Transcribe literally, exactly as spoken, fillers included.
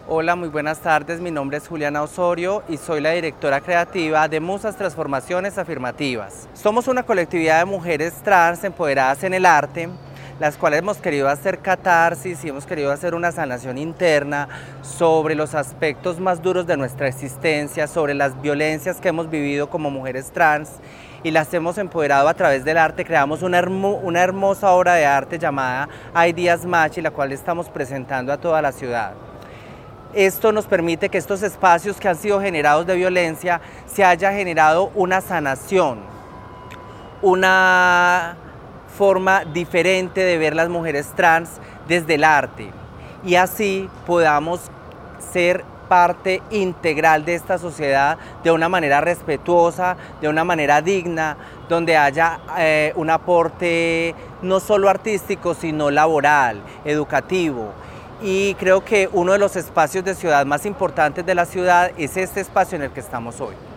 Hola, muy buenas tardes. Mi nombre es Juliana Osorio y soy la directora creativa de Musas Transformaciones Afirmativas. Somos una colectividad de mujeres trans empoderadas en el arte, las cuales hemos querido hacer catarsis y hemos querido hacer una sanación interna sobre los aspectos más duros de nuestra existencia, sobre las violencias que hemos vivido como mujeres trans, y las hemos empoderado a través del arte. Creamos una, hermo, una hermosa obra de arte llamada Ideas Match, y la cual estamos presentando a toda la ciudad. Esto nos permite que estos espacios que han sido generados de violencia se haya generado una sanación, una forma diferente de ver las mujeres trans desde el arte, y así podamos ser parte integral de esta sociedad de una manera respetuosa, de una manera digna, donde haya eh, un aporte no solo artístico, sino laboral, educativo. Y creo que uno de los espacios de ciudad más importantes de la ciudad es este espacio en el que estamos hoy.